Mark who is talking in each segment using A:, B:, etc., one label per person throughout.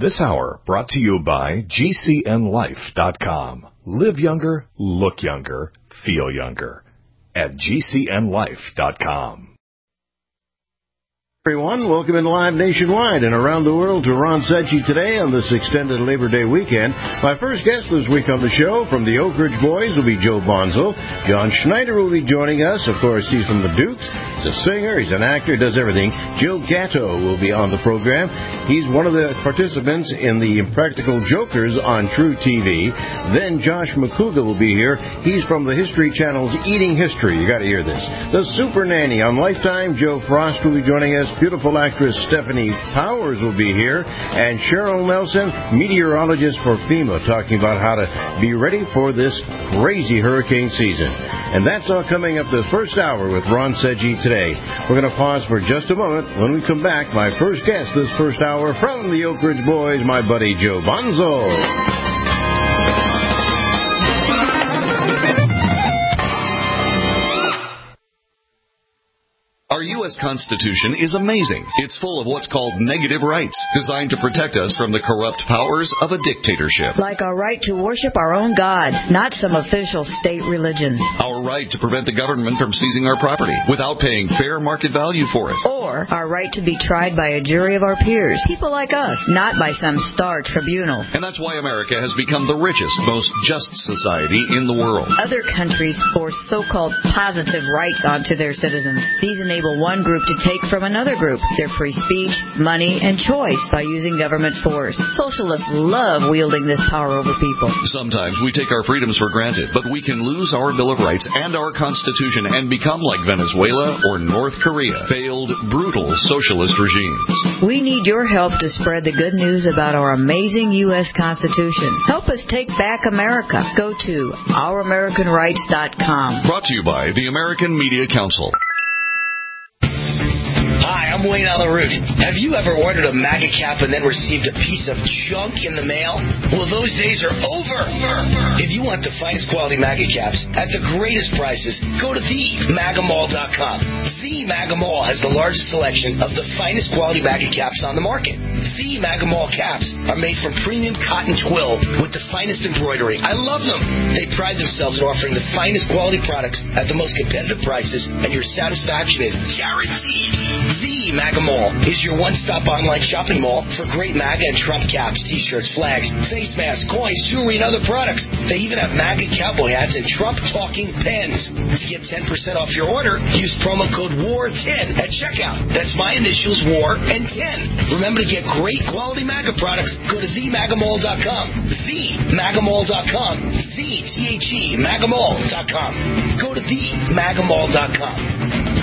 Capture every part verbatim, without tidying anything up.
A: This hour brought to you by G C N life dot com. Live younger, look younger, feel younger at G C N life dot com.
B: Everyone, welcome in live nationwide and around the world to Ron Secchi today on this extended Labor Day weekend. My first guest this week on the show from the Oak Ridge Boys will be Joe Bonzo. John Schneider will be joining us. Of course, he's from the Dukes. He's a singer, he's an actor, does everything. Joe Gatto will be on the program. He's one of the participants in the Impractical Jokers on True T V. Then Josh McCouga will be here. He's from the History Channel's Eating History. You got to hear this. The Super Nanny on Lifetime. Joe Frost will be joining us. Beautiful actress Stephanie Powers will be here. And Cheryl Nelson, meteorologist for FEMA, talking about how to be ready for this crazy hurricane season. And that's all coming up the first hour with Ron Secchi today. We're going to pause for just a moment. When we come back, my first guest this first hour from the Oak Ridge Boys, my buddy Joe Bonzo.
C: Our U S Constitution is amazing. It's full of what's called negative rights, designed to protect us from the corrupt powers of a dictatorship.
D: Like our right to worship our own God, not some official state religion.
C: Our right to prevent the government from seizing our property without paying fair market value for it.
D: Or our right to be tried by a jury of our peers, people like us, not by some star tribunal.
C: And that's why America has become the richest, most just society in the world.
D: Other countries force so-called positive rights onto their citizens. These enable one group to take from another group their free speech, money, and choice by using government force. Socialists love wielding this power over people.
C: Sometimes we take our freedoms for granted, but we can lose our Bill of Rights and our Constitution and become like Venezuela or North Korea, failed, brutal socialist regimes.
D: We need your help to spread the good news about our amazing U S Constitution. Help us take back America. Go to our american rights dot com.
C: Brought to you by the American Media Council.
E: Hi, I'm Wayne on the Root. Have you ever ordered a MAGA cap and then received a piece of junk in the mail? Well, those days are over. If you want the finest quality MAGA caps at the greatest prices, go to the maga mall dot com. The MAGA Mall has the largest selection of the finest quality MAGA caps on the market. The MAGA Mall caps are made from premium cotton twill with the finest embroidery. I love them. They pride themselves in offering the finest quality products at the most competitive prices, and your satisfaction is guaranteed. The MAGA Mall is your one-stop online shopping mall for great MAGA and Trump caps, T-shirts, flags, face masks, coins, jewelry, and other products. They even have MAGA cowboy hats and Trump-talking pens. To get ten percent off your order, use promo code W A R ten at checkout. That's my initials, W A R and ten. Remember to get great quality MAGA products. Go to the maga mall dot com. the maga mall dot com. The, T H E, maga mall dot com. Go to the maga mall dot com.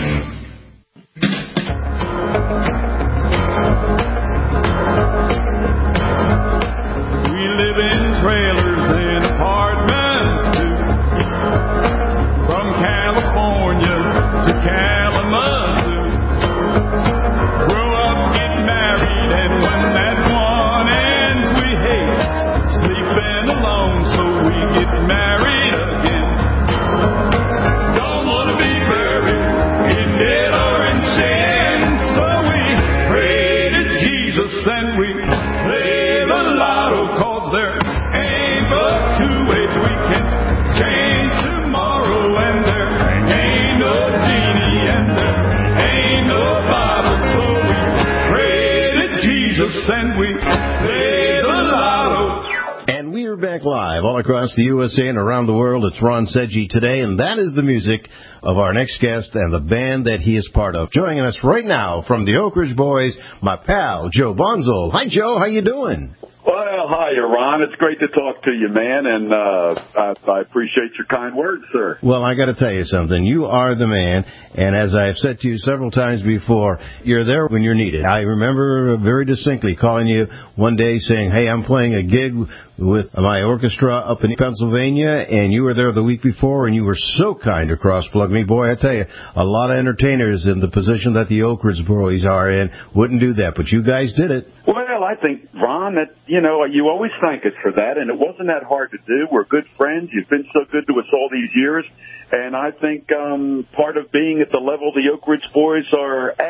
F: We live in trailers and apartments too. From California to Kalamazoo. Grow up, get married, and when that one ends, we hate sleeping alone, so we get married again. Don't want to be buried in debt or in sin, so we pray to Jesus and we play the lotto, 'cause there ain't but two ways we can change tomorrow, and there ain't no genie and there ain't no Bible, so we pray to Jesus and we play the lotto.
B: And we are back live all across the U S A and around the world. It's Ron Secchi today, and that is the music of our next guest and the band that he is part of. Joining us right now from the Oak Ridge Boys, my pal, Joe Bonzo. Hi, Joe. How you doing?
G: Well, hi, Ron. It's great to talk to you, man, and uh, I, I appreciate your kind words, sir.
B: Well, I got to tell you something. You are the man, and as I've said to you several times before, you're there when you're needed. I remember very distinctly calling you one day saying, hey, I'm playing a gig with my orchestra up in Pennsylvania, and you were there the week before, and you were so kind to cross-plug me. Boy, I tell you, a lot of entertainers in the position that the Oak Ridge Boys are in wouldn't do that, but you guys did it.
G: Well, I think, Ron, that, you know, you always thank us for that, and it wasn't that hard to do. We're good friends. You've been so good to us all these years, and I think um, part of being at the level the Oak Ridge Boys are at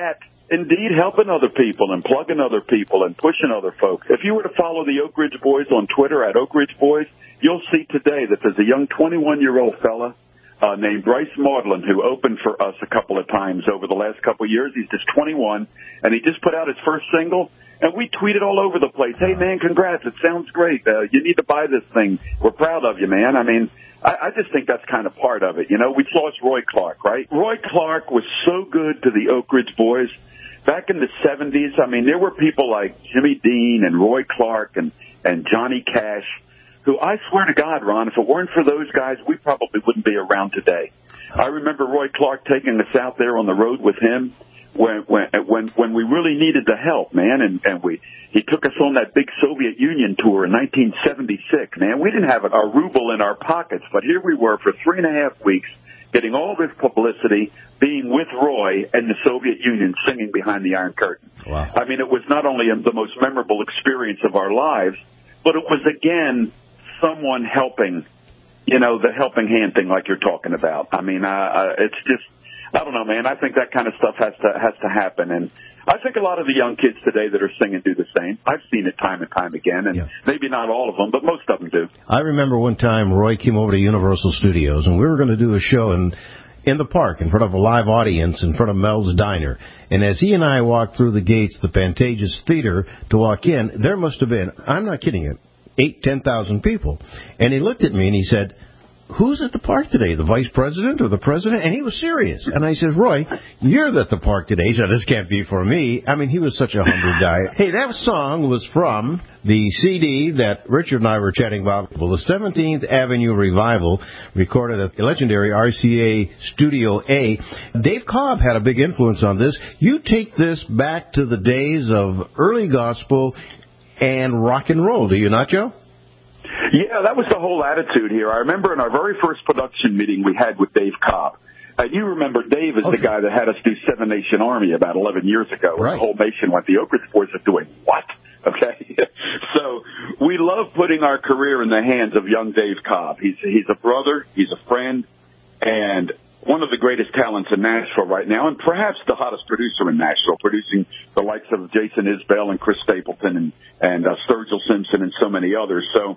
G: indeed helping other people and plugging other people and pushing other folks. If you were to follow the Oak Ridge Boys on Twitter at Oak Ridge Boys, you'll see today that there's a young twenty-one-year-old fella uh, named Bryce Maudlin who opened for us a couple of times over the last couple of years. He's just twenty-one, and he just put out his first single, and we tweeted all over the place, hey, man, congrats, it sounds great. Uh, you need to buy this thing. We're proud of you, man. I mean, I, I just think that's kind of part of it. You know, we lost Roy Clark, right? Roy Clark was so good to the Oak Ridge Boys. Back in the seventies, I mean, there were people like Jimmy Dean and Roy Clark and, and Johnny Cash, who I swear to God, Ron, if it weren't for those guys, we probably wouldn't be around today. I remember Roy Clark taking us out there on the road with him when when when, when we really needed the help, man, and, and we he took us on that big Soviet Union tour in nineteen seventy-six, man. We didn't have a, a ruble in our pockets, but here we were for three and a half weeks getting all this publicity, being with Roy and the Soviet Union singing behind the Iron Curtain.
B: Wow.
G: I mean, it was not only the most memorable experience of our lives, but it was, again, someone helping, you know, the helping hand thing like you're talking about. I mean, uh, uh, it's just, I don't know, man. I think that kind of stuff has to has to happen. And I think a lot of the young kids today that are singing do the same. I've seen it time and time again, and yeah. maybe not all of them, but most of them do.
B: I remember one time Roy came over to Universal Studios, and we were going to do a show in, in the park in front of a live audience in front of Mel's Diner. And as he and I walked through the gates of the Pantages Theater to walk in, there must have been, I'm not kidding you, eight, ten thousand people. And he looked at me and he said, who's at the park today, the vice president or the president? And he was serious. And I said, Roy, you're at the park today. He said, this can't be for me. I mean, he was such a humble guy. Hey, that song was from the C D that Richard and I were chatting about, well, the seventeenth Avenue Revival, recorded at the legendary R C A Studio A. Dave Cobb had a big influence on this. You take this back to the days of early gospel and rock and roll, do you not, Joe?
G: Yeah, that was the whole attitude here. I remember in our very first production meeting we had with Dave Cobb. And you remember Dave is okay. the guy that had us do Seven Nation Army about eleven years ago.
B: Right.
G: The whole nation went, the Oak Ridge Boys are doing what? Okay. So we love putting our career in the hands of young Dave Cobb. He's, he's a brother. He's a friend. And one of the greatest talents in Nashville right now, and perhaps the hottest producer in Nashville, producing the likes of Jason Isbell and Chris Stapleton and, and uh, Sturgill Simpson and so many others. So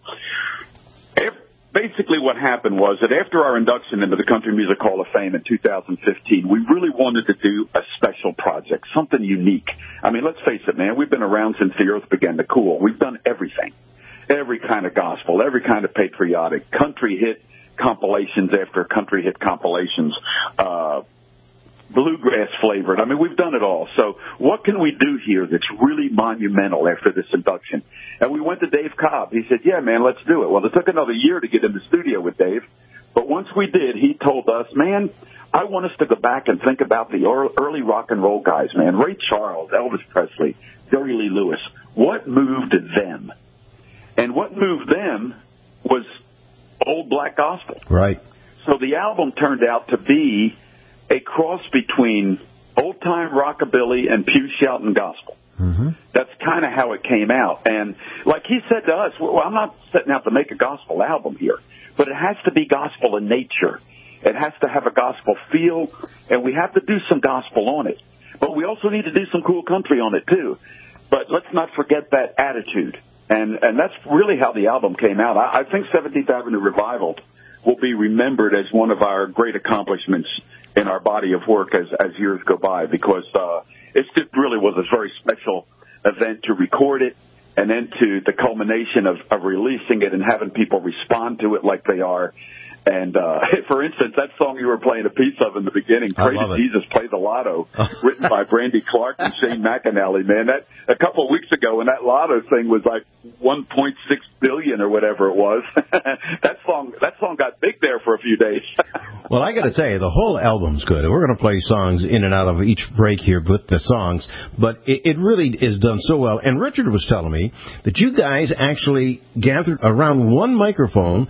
G: if, basically what happened was that after our induction into the Country Music Hall of Fame in two thousand fifteen, we really wanted to do a special project, something unique. I mean, let's face it, man, we've been around since the earth began to cool. We've done everything, every kind of gospel, every kind of patriotic, country hit compilations after country hit compilations, uh, bluegrass flavored. I mean, we've done it all. So what can we do here that's really monumental after this induction? And we went to Dave Cobb. He said, yeah, man, let's do it. Well, it took another year to get in the studio with Dave. But once we did, he told us, man, I want us to go back and think about the early rock and roll guys, man. Ray Charles, Elvis Presley, Jerry Lee Lewis. What moved them? And what moved them was old black gospel.
B: Right.
G: So the album turned out to be a cross between old-time rockabilly and pew shouting gospel.
B: Mm-hmm.
G: That's kind of how it came out. And like he said to us, well, I'm not setting out to make a gospel album here, but it has to be gospel in nature. It has to have a gospel feel, and we have to do some gospel on it. But we also need to do some cool country on it, too. But let's not forget that attitude. And and that's really how the album came out. I, I think seventeenth Avenue Revival will be remembered as one of our great accomplishments in our body of work as, as years go by, because uh, it just really was a very special event to record it, and then to the culmination of, of releasing it and having people respond to it like they are. And, uh, for instance, that song you were playing a piece of in the beginning, Pray to Jesus, Play the Lotto, written by Brandy Clark and Shane McAnally, man, that a couple of weeks ago when that Lotto thing was like one point six billion or whatever it was, that song, that song got big there for a few days.
B: Well, I got to tell you, the whole album's good. We're going to play songs in and out of each break here with the songs, but it, it really is done so well. And Richard was telling me that you guys actually gathered around one microphone,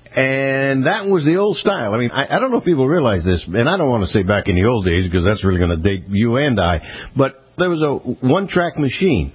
B: and that was the old style. I mean, I, I don't know if people realize this, and I don't want to say back in the old days because that's really going to date you and I, but there was a one-track machine.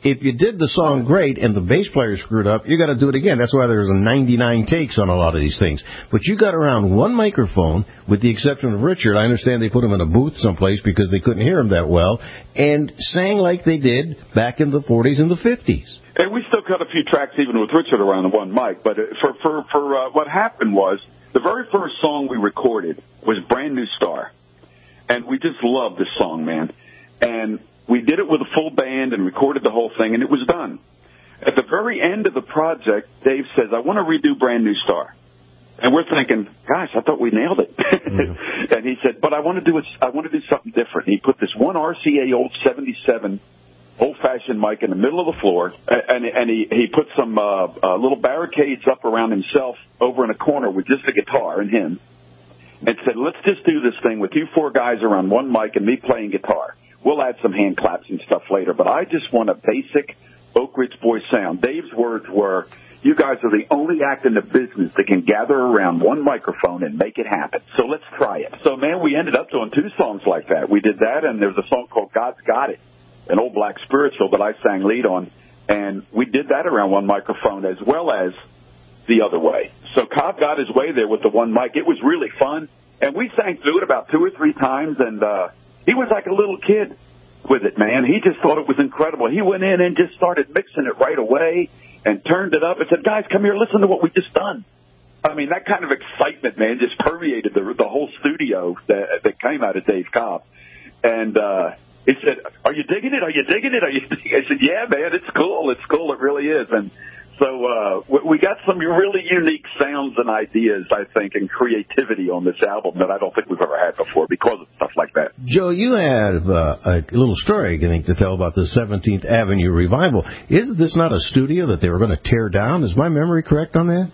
B: if you did the song great and the bass player screwed up, you got to do it again. That's why there's a ninety-nine takes on a lot of these things. But you got around one microphone, with the exception of Richard. I understand they put him in a booth someplace because they couldn't hear him that well, and sang like they did back in the forties and the fifties.
G: And we still cut a few tracks even with Richard around the one mic. But for for for uh, what happened was the very first song we recorded was "Brand New Star," and we just loved this song, man. And we did it with a full band and recorded the whole thing, and it was done. At the very end of the project, Dave says, "I want to redo "Brand New Star." And we're thinking, gosh, I thought we nailed it. Mm-hmm. And he said, but I want to do it. I want to do something different. And he put this one R C A old seventy-seven old-fashioned mic in the middle of the floor, and, and he, he put some uh, uh, little barricades up around himself over in a corner with just a guitar and him, and said, let's just do this thing with you four guys around one mic and me playing guitar. We'll add some hand claps and stuff later, but I just want a basic Oak Ridge Boys sound. Dave's words were, you guys are the only act in the business that can gather around one microphone and make it happen. So let's try it. So, man, we ended up doing two songs like that. We did that, and there's a song called God's Got It, an old black spiritual that I sang lead on, and we did that around one microphone as well as the other way. So Cobb got his way there with the one mic. It was really fun, and we sang through it about two or three times, and uh, he was like a little kid with it, man. He just thought it was incredible. He went in and just started mixing it right away and turned it up and said, guys, come here, listen to what we just done. I mean, that kind of excitement, man, just permeated the, the whole studio that, that came out of Dave Cobb. And uh, he said, are you digging it? Are you digging it? Are you digging it? I said, yeah, man, it's cool. It's cool. It really is. And so uh, we got some really unique sounds and ideas, I think, and creativity on this album that I don't think we've ever had before because of stuff like that.
B: Joe, you have uh, a little story, I think, to tell about the seventeenth Avenue revival. Is this not a studio that they were going to tear down? Is my memory correct on that?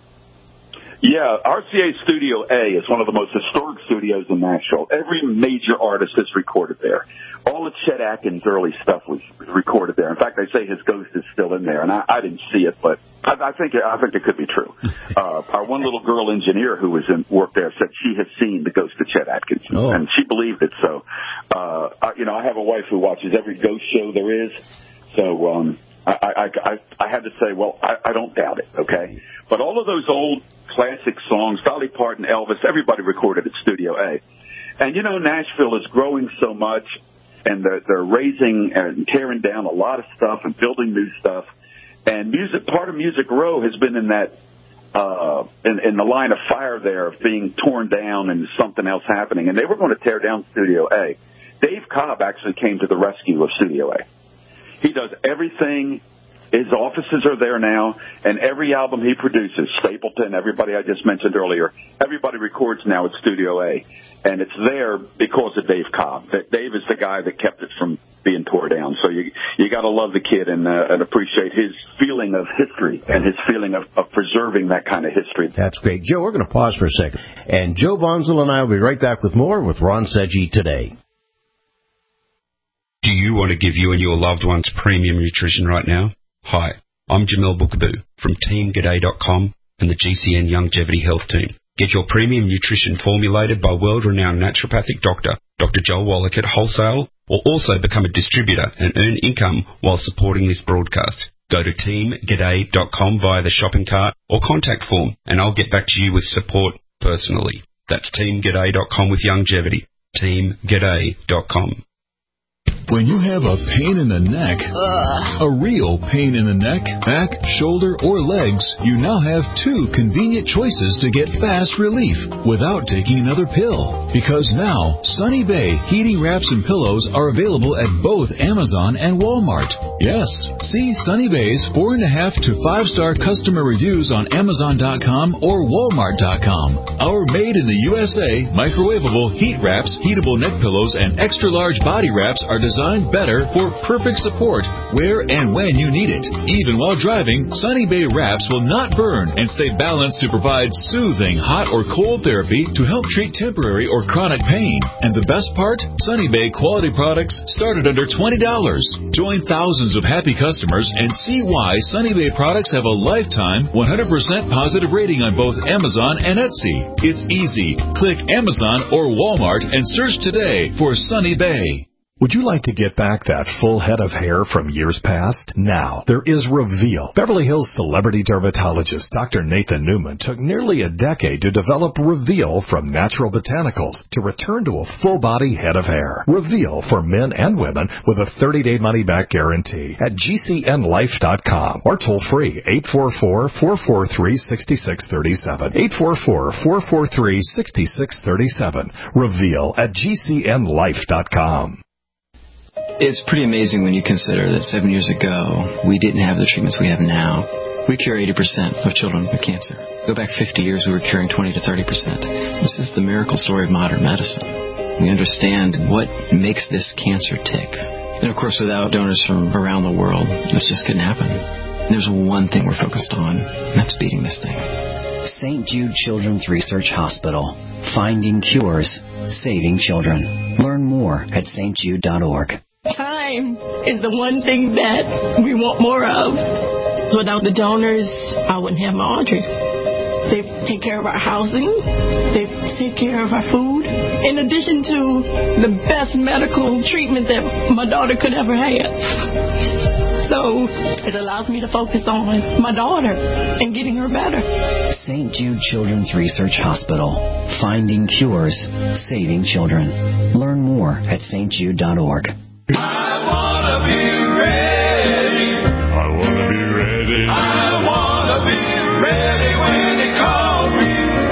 G: Yeah, R C A Studio A is one of the most historic studios in Nashville. Every major artist is recorded there. All of Chet Atkins' early stuff was recorded there. In fact, they say his ghost is still in there, and I, I didn't see it, but I, I think I think it could be true. Uh, our one little girl engineer who was in worked there said she has seen the ghost of Chet Atkins, oh. and she believed it. So, uh, I, you know, I have a wife who watches every ghost show there is, so um, I, I, I, I had to say, well, I, I don't doubt it, okay? But all of those old classic songs, Dolly Parton, Elvis, everybody recorded at Studio A. And, you know, Nashville is growing so much, and they're, they're raising and tearing down a lot of stuff and building new stuff. And music, part of Music Row has been in that, uh, in, in the line of fire there of being torn down and something else happening. And they were going to tear down Studio A. Dave Cobb actually came to the rescue of Studio A. He does everything. His offices are there now, and every album he produces, Stapleton, everybody I just mentioned earlier, everybody records now at Studio A. And it's there because of Dave Cobb. Dave is the guy that kept it from being tore down. So you you got to love the kid and, uh, and appreciate his feeling of history and his feeling of, of preserving that kind of history.
B: That's great. Joe, we're going to pause for a second. And Joe Bonzel and I will be right back with more with Ron Seggi Today.
H: Do you want to give you and your loved ones premium nutrition right now? Hi, I'm Jamel Bookaboo from Team G'day dot com and the G C N Longevity Health Team. Get your premium nutrition formulated by world-renowned naturopathic doctor, Doctor Joel Wallach at wholesale, or also become a distributor and earn income while supporting this broadcast. Go to Team G'day dot com via the shopping cart or contact form, and I'll get back to you with support personally. That's Team G'day dot com with longevity. Team G'day dot com.
I: When you have a pain in the neck, Ugh. a real pain in the neck, back, shoulder, or legs, you now have two convenient choices to get fast relief without taking another pill. Because now, Sunny Bay heating wraps and pillows are available at both Amazon and Walmart. Yes, see Sunny Bay's four and a half to five star customer reviews on Amazon dot com or Walmart dot com. Our made in the U S A microwavable heat wraps, heatable neck pillows, and extra large body wraps are designed Designed better for perfect support where and when you need it. Even while driving, Sunny Bay wraps will not burn and stay balanced to provide soothing hot or cold therapy to help treat temporary or chronic pain. And the best part? Sunny Bay quality products start at under twenty dollars. Join thousands of happy customers and see why Sunny Bay products have a lifetime one hundred percent positive rating on both Amazon and Etsy. It's easy. Click Amazon or Walmart and search today for Sunny Bay.
A: Would you like to get back that full head of hair from years past? Now, there is Reveal. Beverly Hills celebrity dermatologist Doctor Nathan Newman took nearly a decade to develop Reveal from natural botanicals to return to a full-body head of hair. Reveal for men and women with a thirty-day money-back guarantee at G C N life dot com or toll-free eight four four, four four three, six six three seven. eight four four, four four three, six six three seven. Reveal at G C N life dot com.
J: It's pretty amazing when you consider that seven years ago, we didn't have the treatments we have now. We cure eighty percent of children with cancer. Go back fifty years, we were curing twenty to thirty percent. This is the miracle story of modern medicine. We understand what makes this cancer tick. And, of course, without donors from around the world, this just couldn't happen. And there's one thing we're focused on, and that's beating this thing.
K: Saint Jude Children's Research Hospital. Finding cures, saving children. Learn more at S T jude dot org.
L: Time is the one thing that we want more of. Without the donors, I wouldn't have my Audrey. They take care of our housing. They take care of our food. In addition to the best medical treatment that my daughter could ever have. So it allows me to focus on my daughter and getting her better.
K: Saint Jude Children's Research Hospital. Finding cures, saving children. Learn more at S T jude dot org.
F: I wanna be ready. I wanna be ready. I wanna be ready when he calls me.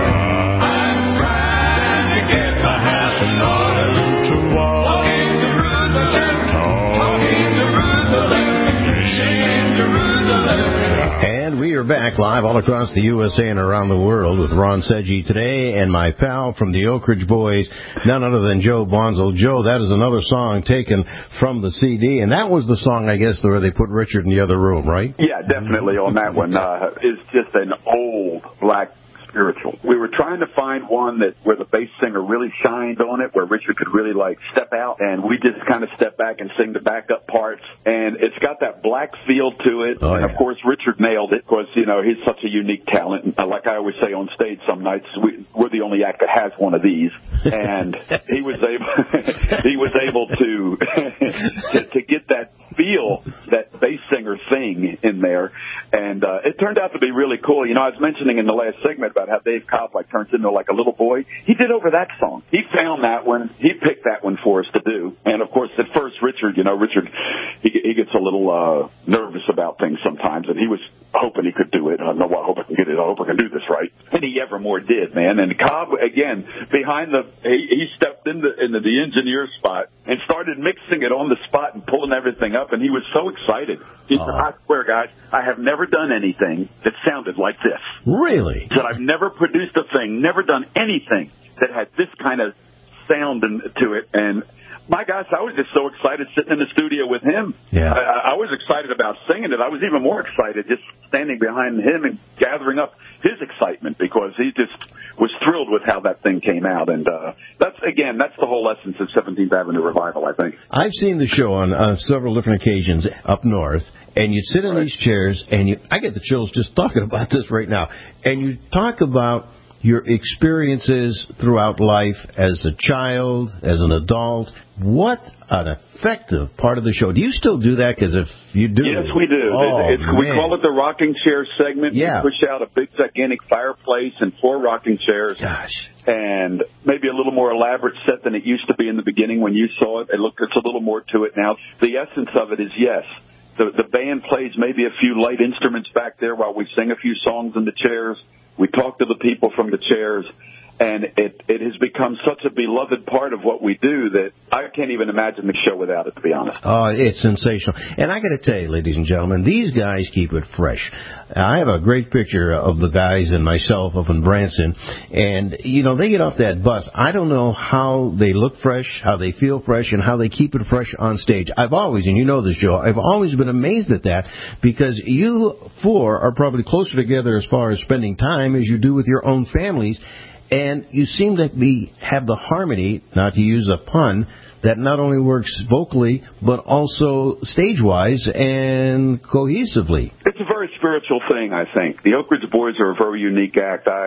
F: I'm trying to get my house in order to walk. Walking Jerusalem, talking Jerusalem, singing Jerusalem.
B: And we are back live all across the U S A and around the world with Ron Seggi today and my pal from the Oak Ridge Boys, none other than Joe Bonzo. Joe, that is another song taken from the C D, and that was the song, I guess, where they put Richard in the other room, right?
G: Yeah, definitely on that one. Uh, it's just an old black spiritual. We were trying to find one that where the bass singer really shined on it, where Richard could really like step out, and we just kind of step back and sing the backup parts. And it's got that black feel to it.
B: Oh,
G: and
B: yeah.
G: of course, Richard nailed it because you know he's such a unique talent. And like I always say on stage, some nights we, we're the only act that has one of these, and he was able he was able to, to to get that feel, that bass singer thing in there, and uh, it turned out to be really cool. You know, I was mentioning in the last segment about how Dave Cobb like turns into like a little boy. He did over that song. He found that one. He picked that one for us to do. And of course, at first, Richard, you know, Richard, he, he gets a little uh, nervous about things sometimes, and he was hoping he could do it. I don't know what, I hope I can get it. I hope I can do this right. And he evermore did, man. And Cobb, again, behind the, he, he stepped into, into the engineer spot and started mixing it on the spot and pulling everything up. And he was so excited. He said, I swear, guys, I have never done anything that sounded like this.
B: Really?
G: He said, I've never produced a thing, never done anything that had this kind of sound in, to it. And my gosh, I was just so excited sitting in the studio with him.
B: Yeah.
G: I, I was excited about singing it. I was even more excited just standing behind him and gathering up his excitement because he just was thrilled with how that thing came out. And uh, that's, again, that's the whole essence of seventeenth Avenue Revival, I think.
B: I've seen the show on uh, several different occasions up north, and you'd sit in these chairs, and you, I get the chills just talking about this right now, and you talk about your experiences throughout life as a child, as an adult. What an effective part of the show. Do you still do that? Because if you do...
G: Yes, we do.
B: Oh,
G: it's, we call it the rocking chair segment.
B: Yeah.
G: We push out a big, gigantic fireplace and four rocking chairs.
B: Gosh.
G: And maybe a little more elaborate set than it used to be in the beginning when you saw it. It look, it's a little more to it now. The essence of it is, yes, the, the band plays maybe a few light instruments back there while we sing a few songs in the chairs. We talk to the people from the chairs, and it, it has become such a beloved part of what we do that I can't even imagine the show without it, to be honest.
B: Oh, it's sensational. And I got to tell you, ladies and gentlemen, these guys keep it fresh. I have a great picture of the guys and myself up in Branson, and, you know, they get off that bus. I don't know how they look fresh, how they feel fresh, and how they keep it fresh on stage. I've always, and you know this, Joe, I've always been amazed at that because you four are probably closer together as far as spending time as you do with your own families. And you seem to be have the harmony, not to use a pun, that not only works vocally, but also stage-wise and cohesively.
G: It's a very spiritual thing, I think. The Oak Ridge Boys are a very unique act. I,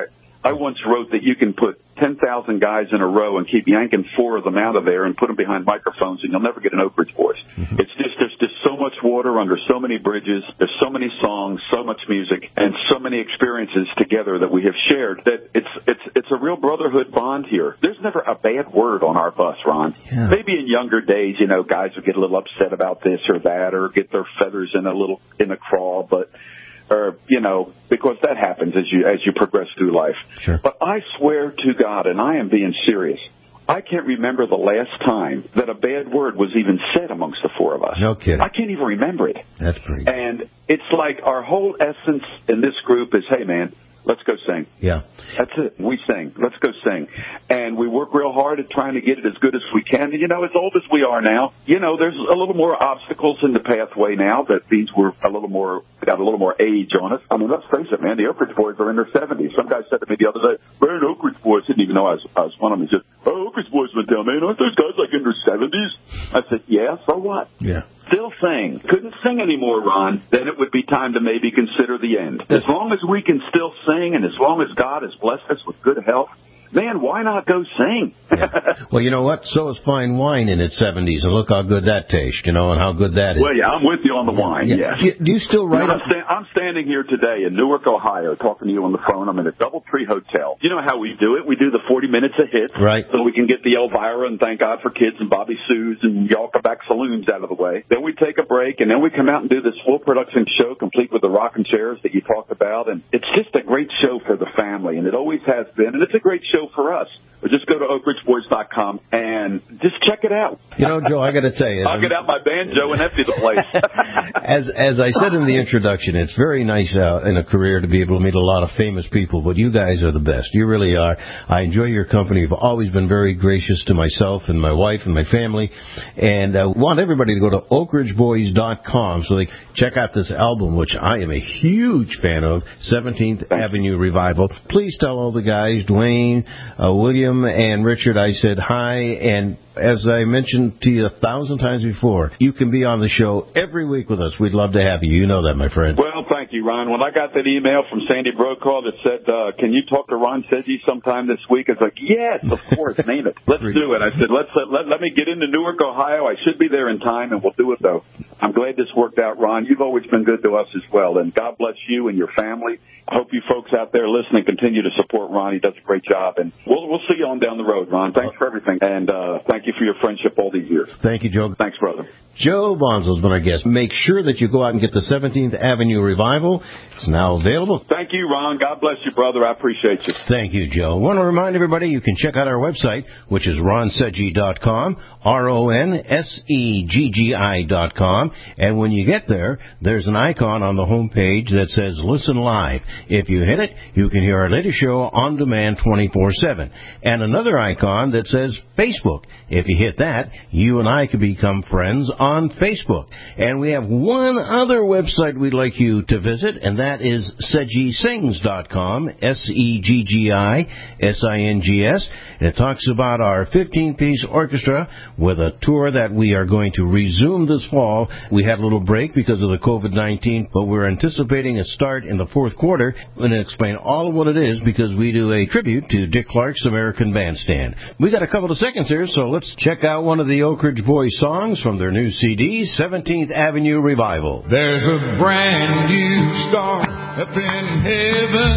G: I once wrote that you can put ten thousand guys in a row and keep yanking four of them out of there and put them behind microphones, and you'll never get an Oak Ridge voice. Mm-hmm. It's just, there's just so much water under so many bridges. There's so many songs, so much music, and so many experiences together that we have shared that it's it's it's a real brotherhood bond here. There's never a bad word on our bus, Ron. Yeah. Maybe in younger days, you know, guys would get a little upset about this or that or get their feathers in a little in a crawl, but or, you know, because that happens as you as you progress through life.
B: Sure.
G: But I swear to God, and I am being serious, I can't remember the last time that a bad word was even said amongst the four of us.
B: No kidding.
G: I can't even remember it.
B: That's pretty good.
G: And it's like our whole essence in this group is, hey, man, let's go sing.
B: Yeah.
G: That's it. We sing. Let's go sing. And we work real hard at trying to get it as good as we can. And, you know, as old as we are now, you know, there's a little more obstacles in the pathway now. That means we're a little more, got a little more age on us. I mean, let's face it, man, the Oak Ridge boys are in their seventies. Some guy said to me the other day, man, Oak Ridge boys, didn't even know I was, I was one of them. He said, oh, Oak Ridge boys went down, man. Aren't those guys like in their seventies? I said, yeah, so what?
B: Yeah.
G: Still sing. Couldn't sing anymore, Ron. Then it would be time to maybe consider the end. As long as we can still sing and as long as God has blessed us with good health, man, why not go sing?
B: Yeah. Well, you know what? So is fine wine in its seventies, and look how good that tastes, you know, and how good that is.
G: Well, yeah, I'm with you on the wine,
B: yeah.
G: yes.
B: Do you still write?
G: You know, I'm, sta- I'm standing here today in Newark, Ohio, talking to you on the phone. I'm in a DoubleTree hotel. You know how we do it? We do the forty minutes of hits,
B: right?
G: So we can get the Elvira and Thank God for Kids and Bobby Sue's and Yalkaback Saloons out of the way. Then we take a break, and then we come out and do this full production show, complete with the rocking chairs that you talked about. And it's just a great show for the family, and it always has been, and it's a great show for us. But just go to oak ridge boys dot com and just check it out.
B: You know, Joe, I got to tell you.
G: I'll get out my banjo and empty the place.
B: as as I said in the introduction, it's very nice uh, in a career to be able to meet a lot of famous people, but you guys are the best. You really are. I enjoy your company. You've always been very gracious to myself and my wife and my family. And I want everybody to go to oak ridge boys dot com so they check out this album, which I am a huge fan of, seventeenth Avenue Revival. Please tell all the guys, Dwayne, uh, William, and Richard, I said hi, and as I mentioned to you a thousand times before, you can be on the show every week with us. We'd love to have you. You know that, my friend.
G: Well, thank you, Ron. When I got that email from Sandy Brokaw that said, uh, can you talk to Ron Sedgy sometime this week? I was like, yes, of course, name it. Let's do it. I said, let's let, let, let me get into Newark, Ohio. I should be there in time, and we'll do it, though. I'm glad this worked out, Ron. You've always been good to us as well, and God bless you and your family. I hope you folks out there listening continue to support Ron. He does a great job, and we'll we'll see you on down the road, Ron. Thanks for everything, and uh, thank you for your friendship all these years.
B: Thank you, Joe.
G: Thanks, brother.
B: Joe Bonzo's been our guest. Make sure that you go out and get the seventeenth Avenue Revival. It's now available.
G: Thank you, Ron. God bless you, brother. I appreciate you.
B: Thank you, Joe. I want to remind everybody you can check out our website, which is ron sedgy dot com, R O N S E G G I dot com. And when you get there, there's an icon on the home page that says Listen Live. If you hit it, you can hear our latest show on demand twenty-four seven. And another icon that says Facebook. If you hit that, you and I can become friends on Facebook. And we have one other website we'd like you to visit, and that is sedgy sings dot com, S E G G I S I N G S. And it talks about our fifteen-piece orchestra with a tour that we are going to resume this fall. We had a little break because of the covid nineteen, but we're anticipating a start in the fourth quarter. I'm going to explain all of what it is because we do a tribute to Dick Clark's American Bandstand. We got a couple of seconds here, so let's check out one of the Oak Ridge Boys songs from their new C D, seventeenth Avenue Revival.
F: There's a brand new star up in heaven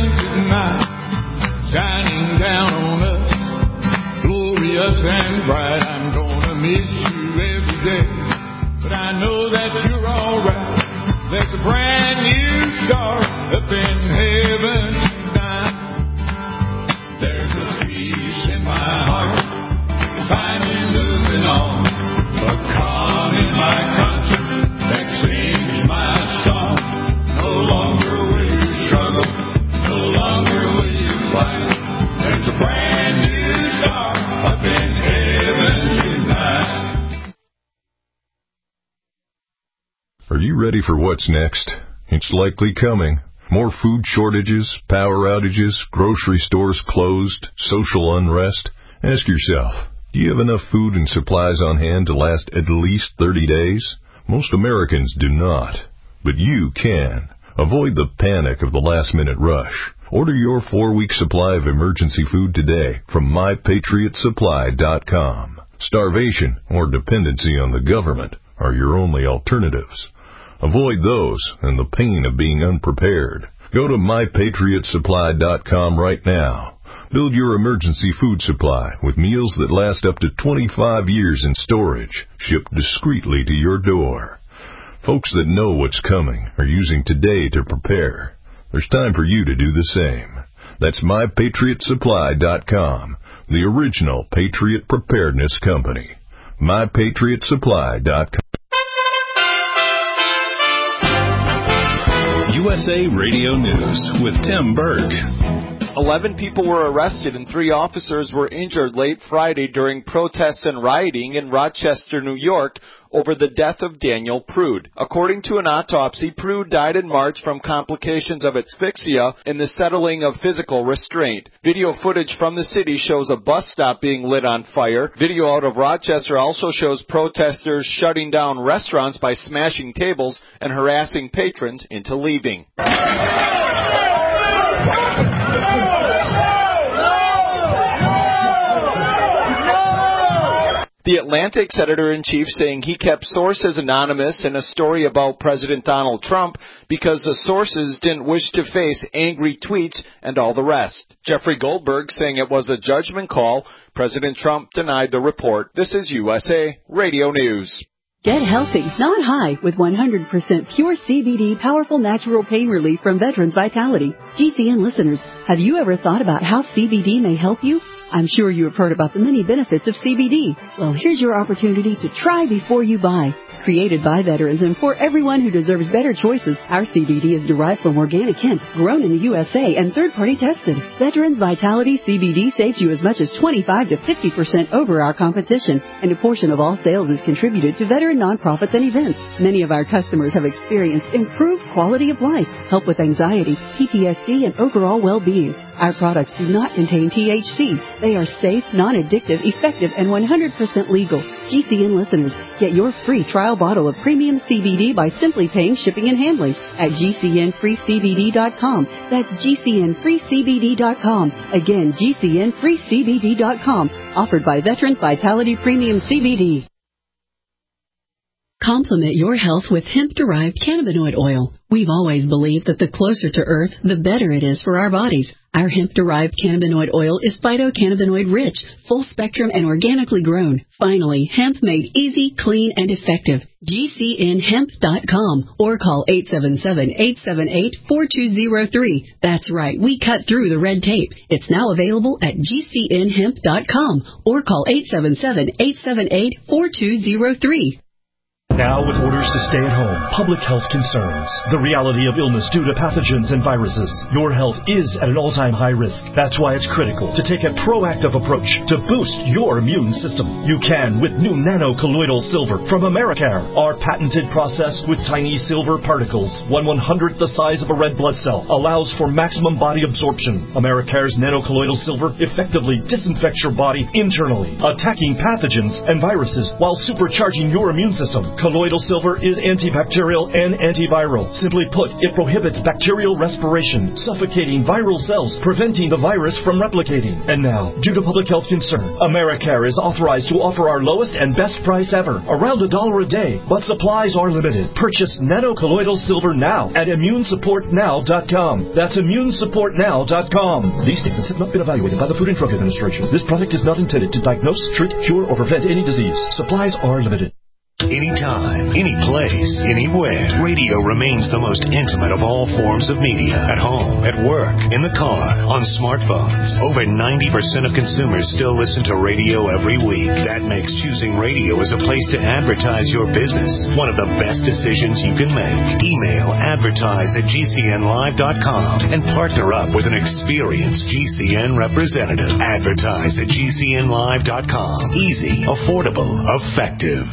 F: tonight, shining down on us, glorious and bright. I'm gonna miss you every day, but I know that you're alright. There's a brand new star up in heaven tonight. There's a peace in my heart, finally moving on, a calm in my conscience that sings my song. No longer will you struggle, no longer will you fight. There's a brand new star up in heaven tonight.
M: Are you ready for what's next? It's likely coming. More food shortages, power outages, grocery stores closed, social unrest. Ask yourself, do you have enough food and supplies on hand to last at least thirty days? Most Americans do not, but you can. Avoid the panic of the last-minute rush. Order your four-week supply of emergency food today from my patriot supply dot com. Starvation or dependency on the government are your only alternatives. Avoid those and the pain of being unprepared. Go to my patriot supply dot com right now. Build your emergency food supply with meals that last up to twenty-five years in storage, shipped discreetly to your door. Folks that know what's coming are using today to prepare. There's time for you to do the same. That's my patriot supply dot com, the original Patriot Preparedness Company. my patriot supply dot com.
I: U S A Radio News with Tim Berg.
N: Eleven people were arrested and three officers were injured late Friday during protests and rioting in Rochester, New York, over the death of Daniel Prude. According to an autopsy, Prude died in March from complications of asphyxia and the settling of physical restraint. Video footage from the city shows a bus stop being lit on fire. Video out of Rochester also shows protesters shutting down restaurants by smashing tables and harassing patrons into leaving. The Atlantic's editor-in-chief saying he kept sources anonymous in a story about President Donald Trump because the sources didn't wish to face angry tweets and all the rest. Jeffrey Goldberg saying it was a judgment call. President Trump denied the report. This is U S A Radio News.
O: Get healthy, not high, with one hundred percent pure C B D powerful natural pain relief from Veterans Vitality. G C N listeners, have you ever thought about how C B D may help you? I'm sure you have heard about the many benefits of C B D. Well, here's your opportunity to try before you buy. Created by veterans and for everyone who deserves better choices, our C B D is derived from organic hemp, grown in the U S A and third-party tested. Veterans Vitality C B D saves you as much as twenty-five to fifty percent over our competition, and a portion of all sales is contributed to veteran nonprofits and events. Many of our customers have experienced improved quality of life, help with anxiety, P T S D, and overall well-being. Our products do not contain T H C. They are safe, non-addictive, effective, and one hundred percent legal. G C N listeners, get your free trial bottle of premium C B D by simply paying shipping and handling at G C N free C B D dot com. That's G C N free C B D dot com. Again, G C N free C B D dot com. Offered by Veterans Vitality Premium C B D. Complement your health with hemp-derived cannabinoid oil. We've always believed that the closer to Earth, the better it is for our bodies. Our hemp-derived cannabinoid oil is phytocannabinoid-rich, full-spectrum, and organically grown. Finally, hemp made easy, clean, and effective. G C N hemp dot com or call eight seven seven, eight seven eight, four two zero three. That's right, we cut through the red tape. It's now available at G C N hemp dot com or call eight seven seven, eight seven eight, four two zero three.
P: Now with orders to stay at home, public health concerns, the reality of illness due to pathogens and viruses. Your health is at an all-time high risk. That's why it's critical to take a proactive approach to boost your immune system. You can with new nano-colloidal silver from Americare. Our patented process with tiny silver particles, one one-hundredth the size of a red blood cell, allows for maximum body absorption. Americare's nano-colloidal silver effectively disinfects your body internally, attacking pathogens and viruses while supercharging your immune system. Colloidal silver is antibacterial and antiviral. Simply put, it prohibits bacterial respiration, suffocating viral cells, preventing the virus from replicating. And now, due to public health concern, Americare is authorized to offer our lowest and best price ever, around a dollar a day, but supplies are limited. Purchase nano-colloidal silver now at immune support now dot com. That's immune support now dot com. These statements have not been evaluated by the Food and Drug Administration. This product is not intended to diagnose, treat, cure, or prevent any disease. Supplies are limited.
Q: Anytime, any place, anywhere, radio remains the most intimate of all forms of media. At home, at work, in the car, on smartphones. Over ninety percent of consumers still listen to radio every week. That makes choosing radio as a place to advertise your business one of the best decisions you can make. Email advertise at G C N live dot com and partner up with an experienced G C N representative. Advertise at G C N live dot com. Easy, affordable, effective.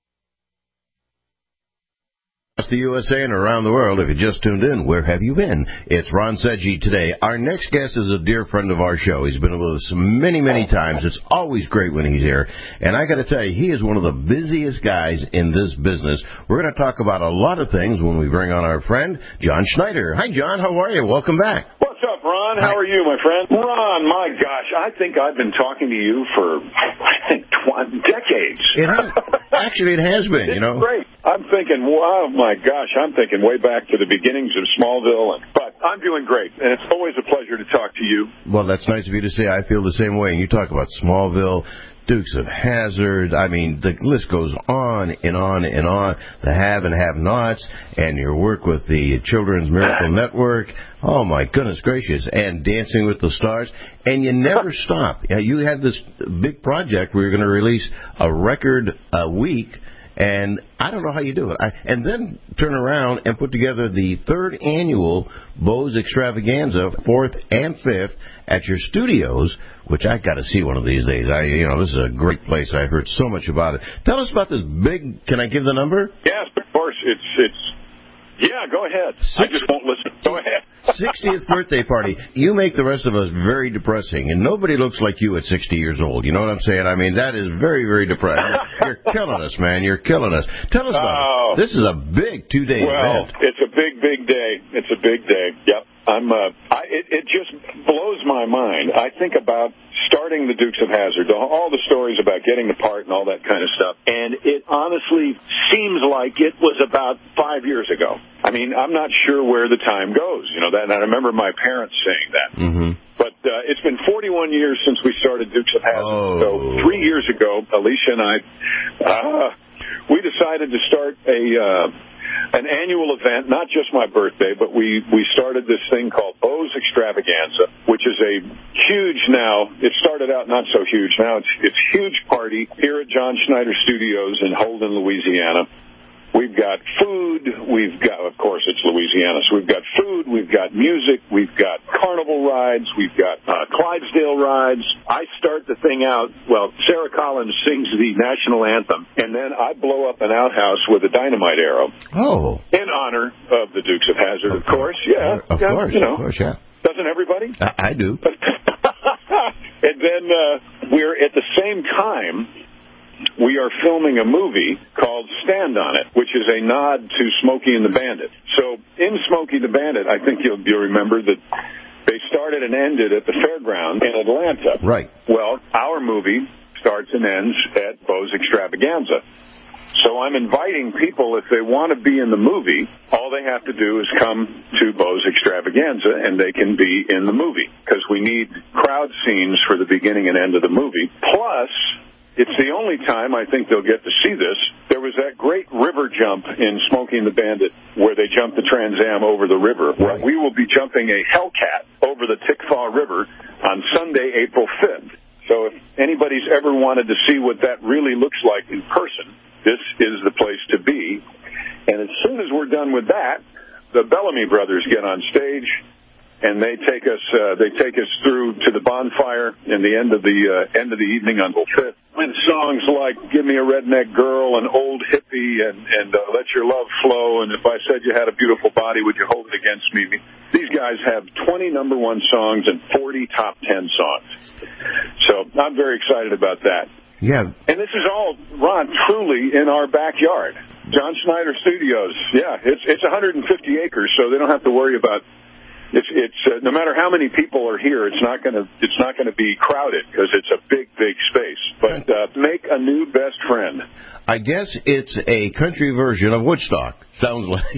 B: Across the U S A and around the world, if you just tuned in, where have you been? It's Ron Sedgy today. Our next guest is a dear friend of our show. He's been with us many, many times. It's always great when he's here. And I got to tell you, he is one of the busiest guys in this business. We're going to talk about a lot of things when we bring on our friend, John Schneider. Hi, John. How are you? Welcome back.
R: What's up, Ron?
G: Ron, how are you, my friend? Ron, my gosh, I think I've been talking to you for, I think, tw- decades.
B: It has, actually, it has been, you know.
G: It's great. I'm thinking, wow, my gosh, I'm thinking way back to the beginnings of Smallville. And, but I'm doing great, and it's always a pleasure to talk to you.
B: Well, that's nice of you to say. I feel the same way. And you talk about Smallville, Dukes of Hazzard. I mean, the list goes on and on and on. The have and have-nots, and your work with the Children's Miracle Network. Oh, my goodness gracious. And Dancing with the Stars. And you never stop. You had this big project where you're going to release a record a week. And I don't know how you do it. I, and then turn around and put together the third annual Bose Extravaganza, fourth and fifth, at your studios, which I got to see one of these days. I, you know, this is a great place. I heard so much about it. Tell us about this big. Can I give the number?
G: Yes, of course. It's it's. Yeah, go ahead. Six, I just won't listen. Go ahead.
B: sixtieth birthday party. You make the rest of us very depressing, and nobody looks like you at sixty years old. You know what I'm saying? I mean, that is very, very depressing. You're killing us, man. You're killing us. Tell us about
G: oh.
B: it. This is a big two-day
G: well,
B: event.
G: It's a big, big day. It's a big day. Yep. I'm. Uh, I, it, it just blows my mind. I think about starting the Dukes of Hazzard, all the stories about getting the part and all that kind of stuff, and it honestly seems like it was about five years ago. I mean, I'm not sure where the time goes, you know, that, and I remember my parents saying that.
B: Mm-hmm.
G: But uh, it's been forty-one years since we started Dukes of Hazzard.
B: Oh.
G: So three years ago, Alicia and I, uh, we decided to start a uh, an annual event, not just my birthday, but we, we started this thing called Bose Extravaganza, which is a huge now, it started out not so huge, now it's it's huge party here at John Schneider Studios in Holden, Louisiana. We've got food, we've got, of course, it's Louisiana, so we've got food, we've got music, we've got carnival rides, we've got uh, Clydesdale rides. I start the thing out, well, Sarah Collins sings the national anthem, and then I blow up an outhouse with a dynamite arrow.
B: Oh.
G: In honor of the Dukes of Hazzard, of course, yeah.
B: Of
G: yeah,
B: course,
G: you know.
B: of course, yeah.
G: Doesn't everybody?
B: I, I do.
G: And then uh, we're at the same time, we are filming a movie called Stand On It, which is a nod to Smokey and the Bandit. So in Smokey the Bandit, I think you'll, you'll remember that they started and ended at the fairground in Atlanta.
B: Right.
G: Well, our movie starts and ends at Bose Extravaganza. So I'm inviting people, if they want to be in the movie, all they have to do is come to Bose Extravaganza, and they can be in the movie, because we need crowd scenes for the beginning and end of the movie. Plus, it's the only time I think they'll get to see this. There was that great river jump in Smokey and the Bandit where they jumped the Trans Am over the river. Well, we will be jumping a Hellcat over the Tickfaw River on Sunday, April fifth. So if anybody's ever wanted to see what that really looks like in person, this is the place to be. And as soon as we're done with that, the Bellamy brothers get on stage, and they take us uh, they take us through to the bonfire in the end of the uh, end of the evening on the fifth. And songs like "Give Me a Redneck Girl" and "Old Hippie" and and uh, "Let Your Love Flow" and "If I Said You Had a Beautiful Body, Would You Hold It Against Me?" These guys have twenty number one songs and forty top ten songs. So I'm very excited about that.
B: Yeah.
G: And this is all, Ron, truly in our backyard. John Schneider Studios. Yeah, it's it's one hundred fifty acres, so they don't have to worry about. It's it's uh, no matter how many people are here, it's not going to it's not going to be crowded because it's a big big space. But uh, make a new best friend.
B: I guess it's a country version of Woodstock. Sounds like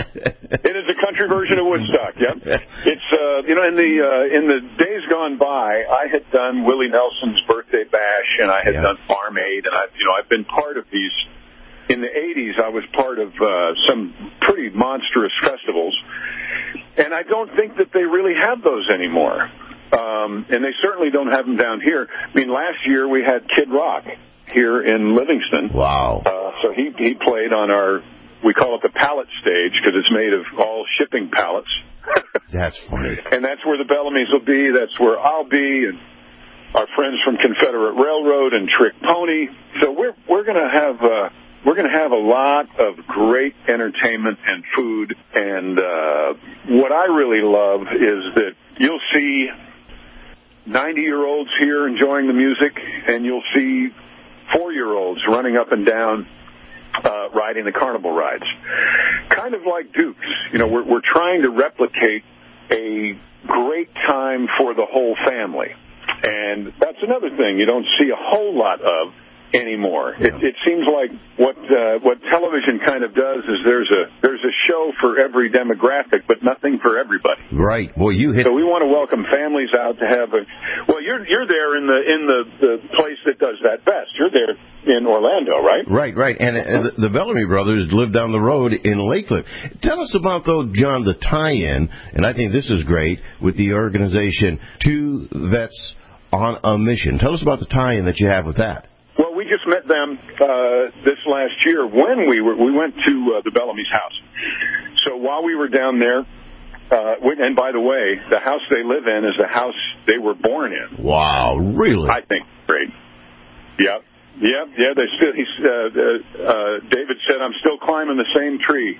G: it is a country version of Woodstock. Yep. It's uh, you know in the uh, in the days gone by, I had done Willie Nelson's birthday bash, and I had yeah. done Farm Aid, and I you know I've been part of these. In the eighties, I was part of uh, some pretty monstrous festivals. And I don't think that they really have those anymore. Um, and they certainly don't have them down here. I mean, last year we had Kid Rock here in Livingston.
B: Wow.
G: Uh, so he, he played on our, we call it the pallet stage because it's made of all shipping pallets.
B: That's funny.
G: And that's where the Bellamy's will be. That's where I'll be. And our friends from Confederate Railroad and Trick Pony. So we're, we're going to have, uh, We're going to have a lot of great entertainment and food, and uh, what I really love is that you'll see ninety-year-olds here enjoying the music, and you'll see four-year-olds running up and down uh, riding the carnival rides. Kind of like Dukes. You know, we're, we're trying to replicate a great great time for the whole family. And that's another thing you don't see a whole lot of anymore. It, it seems like what uh, what television kind of does is there's a there's a show for every demographic, but nothing for everybody.
B: Right. Boy, you hit.
G: So we want to welcome families out to have a. Well, you're you're there in the in the, the place that does that best. You're there in Orlando, right?
B: Right, right. And uh, the, the Bellamy brothers live down the road in Lakeland. Tell us about, though, John, the tie-in, and I think this is great, with the organization Two Vets on a Mission. Tell us about the tie-in that you have with that.
G: Well, we just met them uh, this last year when we were we went to uh, the Bellamy's house. So while we were down there, uh, and by the way, the house they live in is the house they were born in.
B: Wow, really?
G: I think great. Yep, yep, yeah. They still. He's, uh, uh, David said, "I'm still climbing the same tree."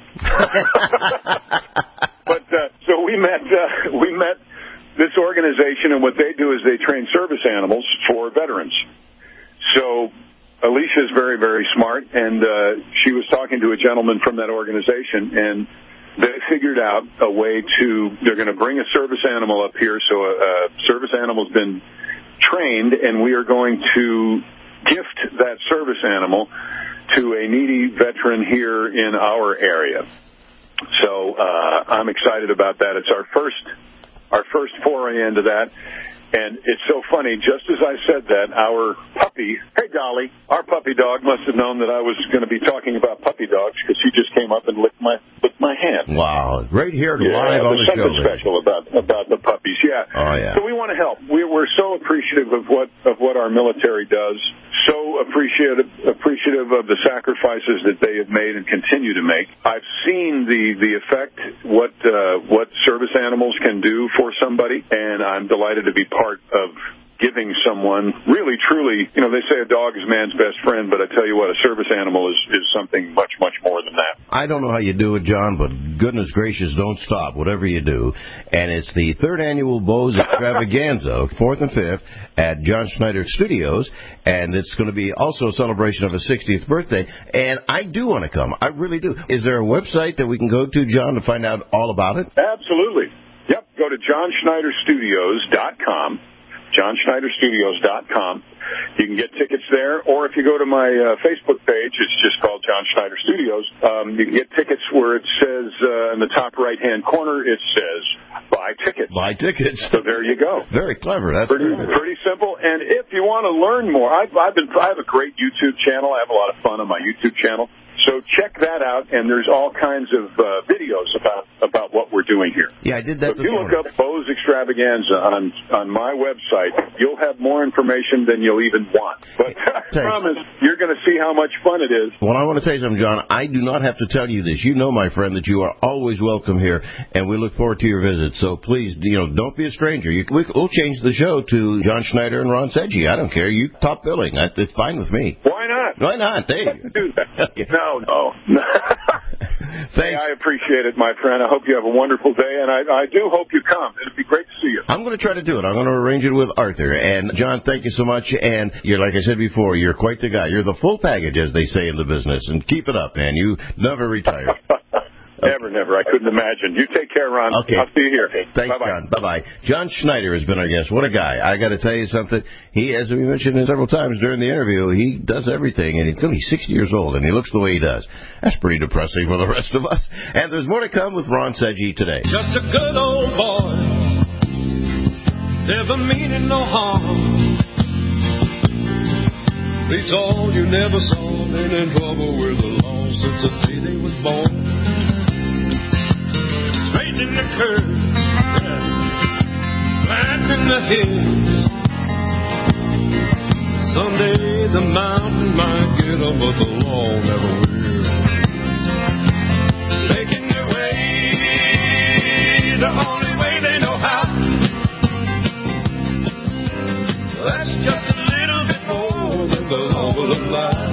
G: But uh, so we met. Uh, we met this organization, and what they do is they train service animals for veterans. So Alicia's very, very smart, and uh, she was talking to a gentleman from that organization, and they figured out a way to, they're going to bring a service animal up here, so a, a service animal's been trained, and we are going to gift that service animal to a needy veteran here in our area. So uh, I'm excited about that. It's our first, our first foray into that. And it's so funny, just as I said that, our puppy, hey Dolly, our puppy dog must have known that I was going to be talking about puppy dogs because she just came up and licked my licked my hand.
B: Wow, right here
G: yeah,
B: live on the show.
G: There's something special about about the puppies, yeah.
B: Oh yeah.
G: So we want to help. We, we're so appreciative of what of what our military does. So appreciative appreciative of the sacrifices that they have made and continue to make. I've seen the the effect what uh, what service animals can do for somebody, and I'm delighted to be part of giving someone really, truly, you know, they say a dog is man's best friend, but I tell you what, a service animal is, is something much, much more than that.
B: I don't know how you do it, John, but goodness gracious, don't stop, whatever you do. And it's the third annual Bose Extravaganza, fourth and fifth, at John Schneider Studios, and it's going to be also a celebration of his sixtieth birthday, and I do want to come. I really do. Is there a website that we can go to, John, to find out all about it?
G: Absolutely. Yep, go to john schneider studios dot com. john schneider studios dot com. You can get tickets there, or if you go to my uh, Facebook page, it's just called John Schneider Studios. Um, you can get tickets where it says uh, in the top right-hand corner, it says buy tickets.
B: Buy tickets.
G: So there you go.
B: Very clever. That's
G: pretty
B: good.
G: pretty simple. And if you want to learn more, I've, I've been I have a great YouTube channel. I have a lot of fun on my YouTube channel. So check that out, and there's all kinds of uh, videos about about what we're doing here.
B: Yeah, I did that.
G: So if you look up Bose Extravaganza on on my website, you'll have more information than you'll even want. But I promise you're going to see how much fun it is.
B: Well, I want to tell you something, John. I do not have to tell you this. You know, my friend, that you are always welcome here, and we look forward to your visit. So please, you know, don't be a stranger. You, we, we'll change the show to John Schneider and Ron Sedgy. I don't care. You top billing. I, it's fine with me.
G: Why not?
B: Why not? There you
G: do that. No, no. Hey, I appreciate it, my friend. I hope you have a wonderful day, and I, I do hope you come. It'd be great to see you.
B: I'm going to try to do it. I'm going to arrange it with Arthur. And, John, thank you so much. And you're, like I said before, you're quite the guy. You're the full package, as they say in the business. And keep it up, man. You never retire.
G: Never, never. I couldn't imagine. You take care, Ron.
B: Okay.
G: I'll see you here.
B: Thanks,
G: Bye-bye.
B: John. Bye-bye. John Schneider has been our guest. What a guy. I got to tell you something. He, as we mentioned several times during the interview, he does everything, and he's going to be sixty years old, and he looks the way he does. That's pretty depressing for the rest of us. And there's more to come with Ron Sedgy today.
F: Just a good old boy, never meaning no harm. Beats all you never saw, been in trouble with the law since the day they was born. Straight in the curve, yeah. Flat in the hills. Someday the mountain might get up, but the law never will. Making their way the only way they know how. That's just a little bit more than the law will allow.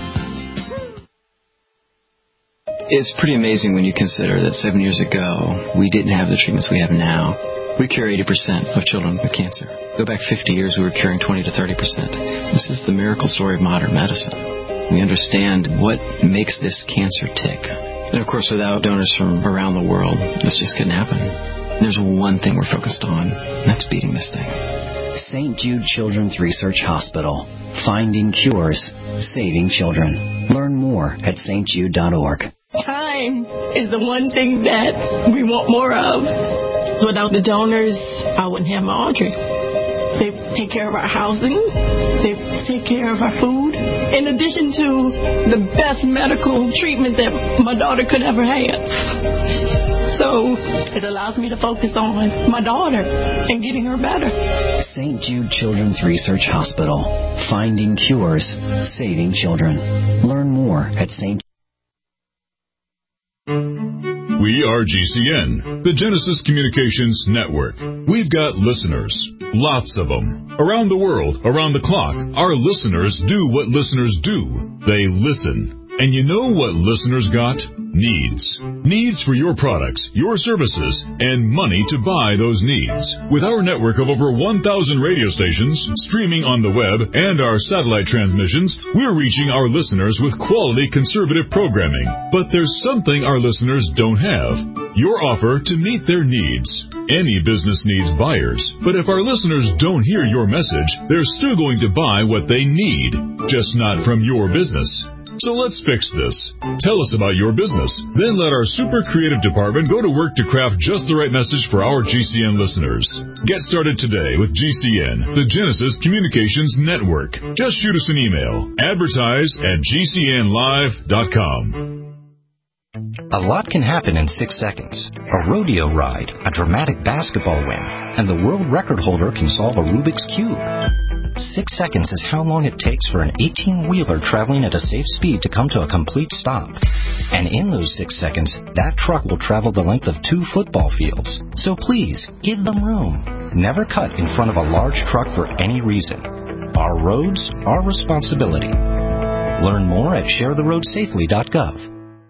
J: It's pretty amazing when you consider that seven years ago, we didn't have the treatments we have now. We cure eighty percent of children with cancer. Go back fifty years, we were curing twenty to thirty percent. This is the miracle story of modern medicine. We understand what makes this cancer tick. And of course, without donors from around the world, this just couldn't happen. There's one thing we're focused on, and that's beating this thing.
K: Saint Jude Children's Research Hospital. Finding cures, saving children. Learn more at s t jude dot org.
L: Time is the one thing that we want more of. Without the donors, I wouldn't have my Audrey. They take care of our housing. They take care of our food. In addition to the best medical treatment that my daughter could ever have. So it allows me to focus on my daughter and getting her better.
K: Saint Jude Children's Research Hospital. Finding cures, saving children. Learn more at Saint
I: We are G C N, the Genesis Communications Network. We've got listeners, lots of them. Around the world, around the clock, our listeners do what listeners do. They listen. And you know what listeners got? Needs. Needs for your products, your services, and money to buy those needs. With our network of over one thousand radio stations, streaming on the web, and our satellite transmissions, we're reaching our listeners with quality conservative programming. But there's something our listeners don't have. Your offer to meet their needs. Any business needs buyers, but if our listeners don't hear your message, they're still going to buy what they need, just not from your business. So let's fix this. Tell us about your business. Then let our super creative department go to work to craft just the right message for our G C N listeners. Get started today with G C N, the Genesis Communications Network. Just shoot us an email. Advertise at g c n live dot com.
R: A lot can happen in six seconds. A rodeo ride, a dramatic basketball win, and the world record holder can solve a Rubik's Cube. Six seconds is how long it takes for an eighteen-wheeler traveling at a safe speed to come to a complete stop. And in those six seconds, that truck will travel the length of two football fields. So please, give them room. Never cut in front of a large truck for any reason. Our roads, our responsibility. Learn more at share the road safely dot gov.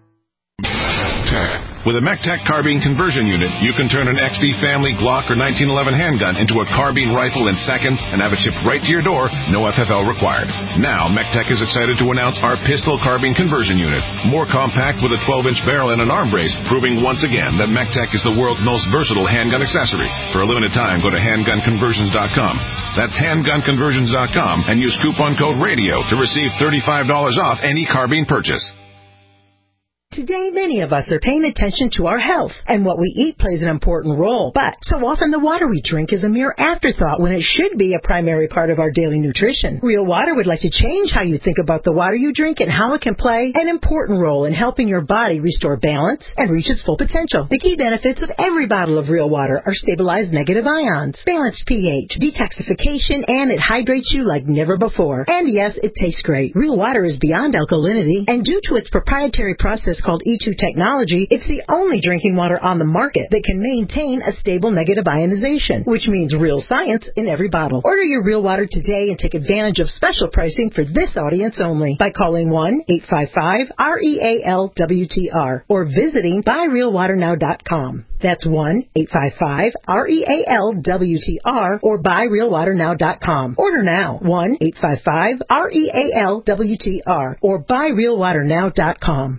S: With a MECTEC carbine conversion unit, you can turn an X D Family Glock or nineteen eleven handgun into a carbine rifle in seconds and have it shipped right to your door, no F F L required. Now, MECTEC is excited to announce our pistol carbine conversion unit. More compact with a twelve-inch barrel and an arm brace, proving once again that MECTEC is the world's most versatile handgun accessory. For a limited time, go to handgun conversions dot com. That's handgun conversions dot com and use coupon code RADIO to receive thirty-five dollars off any carbine purchase.
T: Today, many of us are paying attention to our health, and what we eat plays an important role. But so often the water we drink is a mere afterthought when it should be a primary part of our daily nutrition. Real Water would like to change how you think about the water you drink and how it can play an important role in helping your body restore balance and reach its full potential. The key benefits of every bottle of Real Water are stabilized negative ions, balanced pH, detoxification, and it hydrates you like never before. And yes, it tastes great. Real Water is beyond alkalinity, and due to its proprietary process called E two technology, it's the only drinking water on the market that can maintain a stable negative ionization, which means real science in every bottle. Order your Real Water today and take advantage of special pricing for this audience only by calling one eight five five R E A L W T R or visiting buy real water now dot com. That's one eight five five R E A L W T R or buy real water now dot com. Order now, one eight five five R E A L W T R or buy real water now dot com.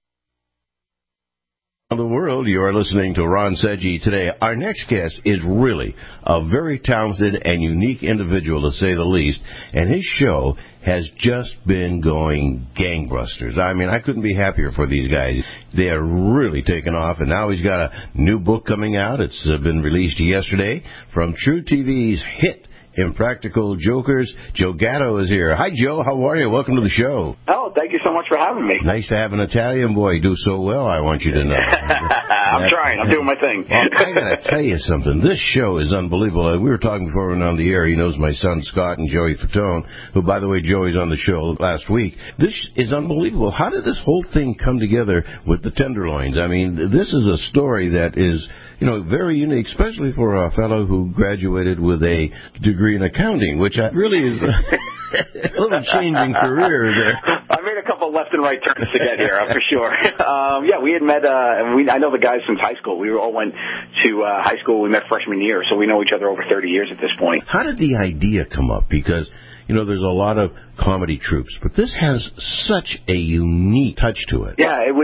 B: The world, you are listening to Ron Seggi today. Our next guest is really a very talented and unique individual, to say the least, and his show has just been going gangbusters. I mean, I couldn't be happier for these guys. They are really taking off, and now he's got a new book coming out. It's uh, been released yesterday from True T V's hit Impractical Jokers. Joe Gatto is here. Hi, Joe. How are you? Welcome to the show.
U: Oh, thank you so much for having me.
B: Nice to have an Italian boy do so well, I want you to know.
U: I'm trying. I'm doing my thing.
B: Well, I got to tell you something. This show is unbelievable. We were talking before we went on the air. He knows my son, Scott, and Joey Fatone, who, by the way, Joey's on the show last week. This is unbelievable. How did this whole thing come together with the Tenderloins? I mean, this is a story that is, you know, very unique, especially for a fellow who graduated with a degree in accounting, which really is a little changing career there.
U: I made a couple left and right turns to get here, for sure. Um, yeah, we had met, uh, we, I know the guys since high school. We all went to uh, high school. We met freshman year, so we know each other over thirty years at this point.
B: How did the idea come up? Because, you know, there's a lot of comedy troupes, but this has such a unique touch to it.
U: Yeah, it was basically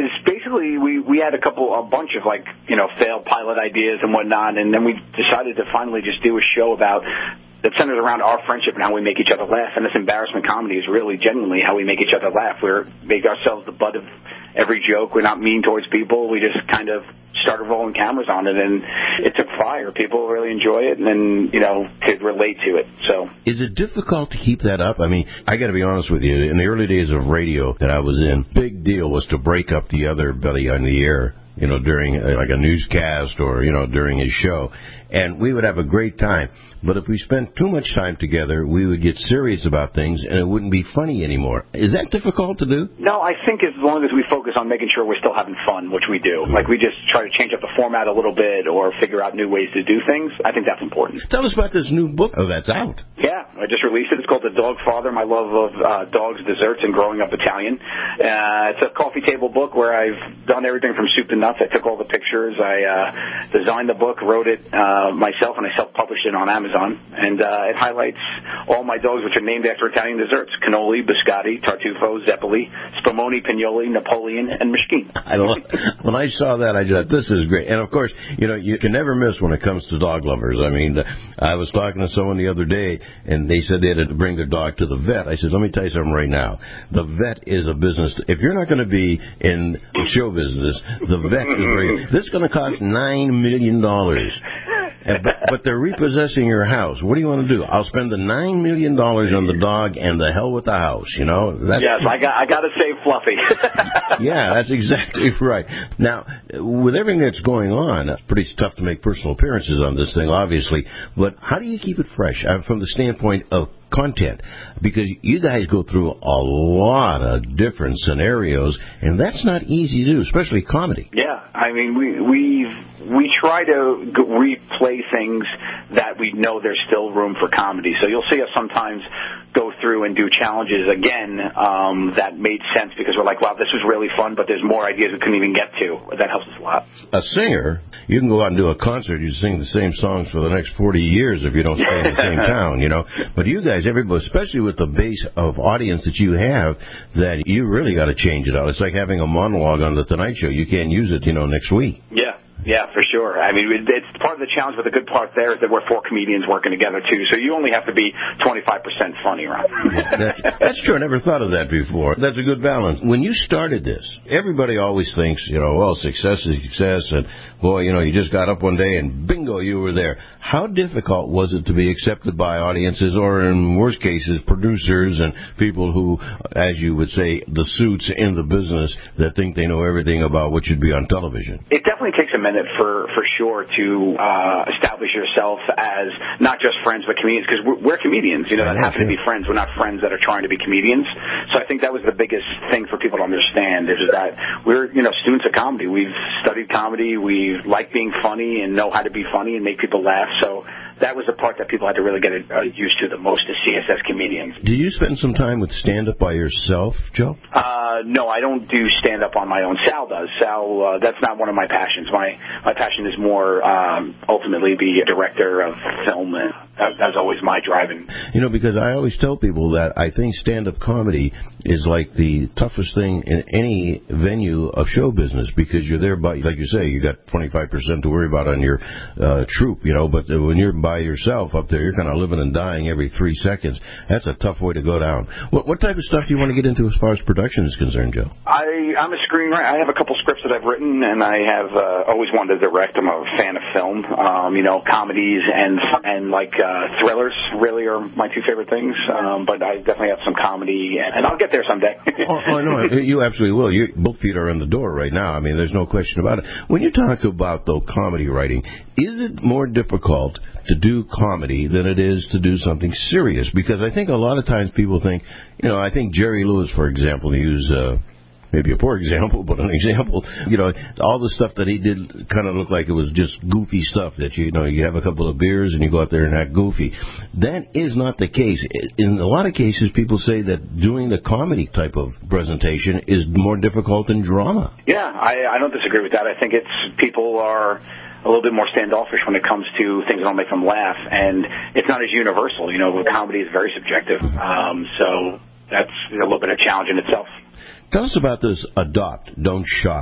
U: basically, we, we had a couple, a bunch of, like, you know, failed pilot ideas and whatnot, and then we decided to finally just do a show about that centers around our friendship and how we make each other laugh. And this embarrassment comedy is really genuinely how we make each other laugh. We make ourselves the butt of every joke. We're not mean towards people. We just kind of started rolling cameras on it, and it took fire. People really enjoy it, and then, you know, could relate to it. So,
B: is it difficult to keep that up? I mean, I got to be honest with you. In the early days of radio that I was in, big deal was to break up the other buddy on the air, you know, during uh, like a newscast or, you know, during his show. And we would have a great time. But if we spent too much time together, we would get serious about things, and it wouldn't be funny anymore. Is that difficult to do?
U: No, I think as long as we focus on making sure we're still having fun, which we do, like we just try to change up the format a little bit or figure out new ways to do things, I think that's important.
B: Tell us about this new book oh, that's out.
U: Yeah, I just released it. It's called The Dog Father, My Love of uh, Dogs, Desserts, and Growing Up Italian. Uh, it's a coffee table book where I've done everything from soup to nuts. I took all the pictures. I uh, designed the book, wrote it uh, myself, and I self-published it on Amazon. And uh, it highlights all my dogs, which are named after Italian desserts: cannoli, biscotti, tartufo, zeppoli, spumoni, pignoli, Napoleon, and Mischkin.
B: I love, when I saw that, I just, this is great. And, of course, you know, you can never miss when it comes to dog lovers. I mean, I was talking to someone the other day, and they said they had to bring their dog to the vet. I said, let me tell you something right now. The vet is a business. If you're not going to be in show business, the vet is very... This is going to cost nine million dollars. And, but, but they're repossessing your house. What do you want to do? I'll spend the nine million dollars on the dog and the hell with the house, you know? That's,
U: yes, I got I got to save Fluffy.
B: Yeah, that's exactly right. Now, with everything that's going on, it's pretty tough to make personal appearances on this thing, obviously. But how do you keep it fresh uh, from the standpoint of content? Because you guys go through a lot of different scenarios, and that's not easy to do, especially comedy.
U: Yeah, I mean, we we we try to g- replay things that we know there's still room for comedy. So you'll see us sometimes go through and do challenges again um, that made sense because we're like, wow, this was really fun, but there's more ideas we couldn't even get to. That helps us a lot.
B: A singer, you can go out and do a concert, you sing the same songs for the next forty years if you don't stay in the same town, you know. But you guys, everybody, especially with the base of audience that you have, that you really got to change it out. It's like having a monologue on The Tonight Show. You can't use it, you know, next week.
U: Yeah. Yeah, for sure. I mean, it's part of the challenge, but the good part there is that we're four comedians working together, too, so you only have to be twenty-five percent funny, Ron.
B: that's, that's true. I never thought of that before. That's a good balance. When you started this, everybody always thinks, you know, well, success is success, and, boy, you know, you just got up one day and bingo, you were there. How difficult was it to be accepted by audiences, or in worst cases, producers and people who, as you would say, the suits in the business that think they know everything about what should be on television?
U: It definitely takes a minute for for sure to uh, establish yourself as not just friends but comedians, because we're, we're comedians, you know, that happen to be friends. We're not friends that are trying to be comedians. So I think that was the biggest thing for people to understand, is that we're, you know, students of comedy. We've studied comedy. We like being funny and know how to be funny and make people laugh. So that was the part that people had to really get uh, used to the most, to see us as comedians.
B: Do you spend some time with stand-up by yourself, Joe?
U: Uh, no, I don't do stand-up on my own. Sal does. Sal, uh, that's not one of my passions. My my passion is more um, ultimately be a director of film, and that, that's always my driving.
B: You know, because I always tell people that I think stand-up comedy is like the toughest thing in any venue of show business, because you're there by, like you say, you got twenty-five percent to worry about on your uh, troupe, you know, but when you're by yourself up there, you're kind of living and dying every three seconds. That's a tough way to go down. What, what type of stuff do you want to get into as far as production is concerned, Joe?
U: I, I'm a screenwriter. I have a couple scripts that I've written, and I have uh, always wanted to direct. I'm a fan of film. Um, you know, comedies and and like uh, thrillers really are my two favorite things. Um, but I definitely have some comedy, and, and I'll get there someday.
B: oh, oh, no, you absolutely will. You, both feet are in the door right now. I mean, there's no question about it. When you talk about, though, comedy writing, is it more difficult to do comedy than it is to do something serious? Because I think a lot of times people think, you know, I think Jerry Lewis, for example, to use uh, maybe a poor example, but an example, you know, all the stuff that he did kind of looked like it was just goofy stuff that, you know, you have a couple of beers and you go out there and act goofy. That is not the case. In a lot of cases, people say that doing the comedy type of presentation is more difficult than drama.
U: Yeah, I, I don't disagree with that. I think it's people are a little bit more standoffish when it comes to things that don't make them laugh, and it's not as universal. You know, comedy is very subjective, um, so that's a little bit of a challenge in itself.
B: Tell us about this adopt, don't shop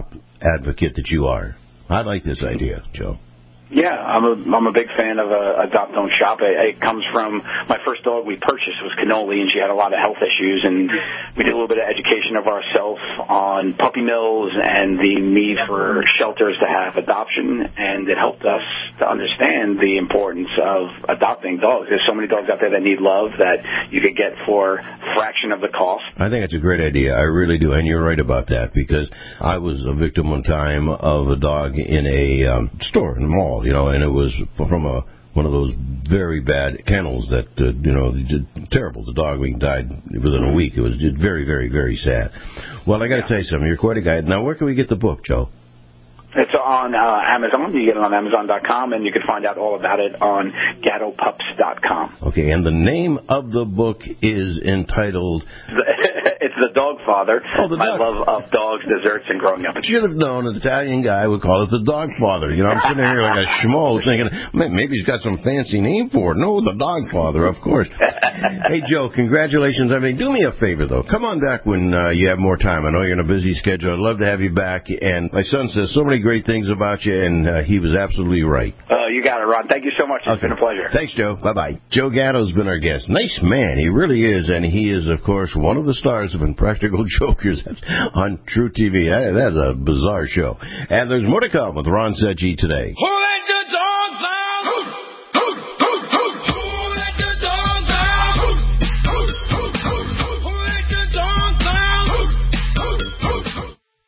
B: advocate that you are. I like this idea, Joe.
U: Yeah, I'm a I'm a big fan of uh, Adopt Don't Shop. It, it comes from my first dog we purchased was Cannoli, and she had a lot of health issues, and we did a little bit of education of ourselves on puppy mills and the need for shelters to have adoption, and it helped us to understand the importance of adopting dogs. There's so many dogs out there that need love that you could get for a fraction of the cost.
B: I think it's a great idea. I really do, and you're right about that, because I was a victim one time of a dog in a um, store, in the mall. You know, and it was from a one of those very bad kennels that, uh, you know, did terrible. The dog died within a week. It was just very, very, very sad. Well, I got to yeah. tell you something. You're quite a guy. Now, where can we get the book, Joe?
U: It's on uh, Amazon. You get it on Amazon dot com, and you can find out all about it on gatto pups dot com.
B: Okay, and the name of the book is entitled...
U: It's The Dog Father,
B: oh, the
U: My
B: dog.
U: Love of Dogs, Desserts, and Growing Up.
B: I should have known an Italian guy would call it The Dog Father. You know, I'm sitting here like a schmo thinking, maybe he's got some fancy name for it. No, The Dog Father, of course. Hey, Joe, congratulations. I mean, do me a favor, though. Come on back when uh, you have more time. I know you're in a busy schedule. I'd love to have you back. And my son says so many great things about you, and uh, he was absolutely right.
U: Uh, you got it, Ron. Thank you so much. It's
B: okay.
U: been a pleasure.
B: Thanks, Joe. Bye-bye. Joe Gatto's been our guest. Nice man. He really is, and he is, of course, one of the stars of Impractical Jokers. That's on True T V. That's a bizarre show. And there's more to come with Ron Seggi today.
F: Who let the dogs out? Who, who, who, who, who let the dogs out? Who, who, who, who, who let the dogs out? Who, who, who, who.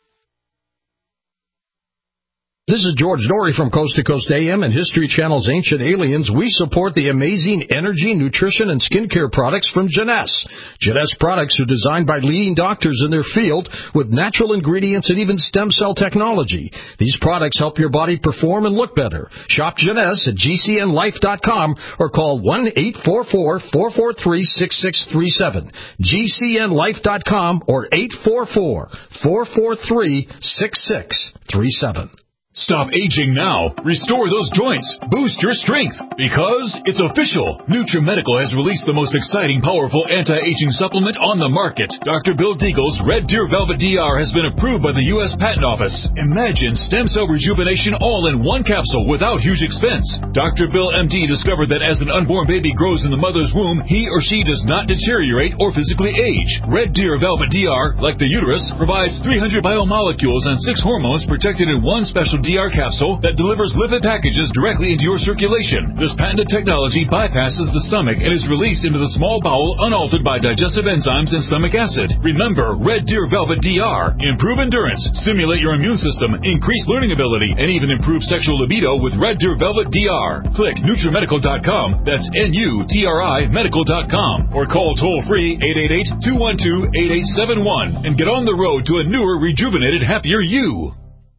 D: This is George Norrie from Coast to Coast A M and History Channel's Ancient Aliens. We support the amazing energy, nutrition, and skincare products from Jeunesse. Jeunesse products are designed by leading doctors in their field with natural ingredients and even stem cell technology. These products help your body perform and look better. Shop Jeunesse at G C N life dot com or call one eight four four, four four three, six six three seven. G C N life dot com or eight four four, four four three, six six three seven.
I: Stop aging now. Restore those joints. Boost your strength. Because it's official. NutriMedical has released the most exciting, powerful anti-aging supplement on the market. Doctor Bill Deagle's Red Deer Velvet D R has been approved by the U S Patent Office. Imagine stem cell rejuvenation all in one capsule without huge expense. Doctor Bill M D discovered that as an unborn baby grows in the mother's womb, he or she does not deteriorate or physically age. Red Deer Velvet D R, like the uterus, provides three hundred biomolecules and six hormones protected in one special D R capsule that delivers lipid packages directly into your circulation. This patented technology bypasses the stomach and is released into the small bowel unaltered by digestive enzymes and stomach acid. Remember, Red Deer Velvet D R. Improve endurance, stimulate your immune system, increase learning ability, and even improve sexual libido with Red Deer Velvet D R. Click NutriMedical dot com. That's N U T R I medical dot com. Or call toll-free eight eight eight, two one two, eight eight seven one and get on the road to a newer, rejuvenated, happier you.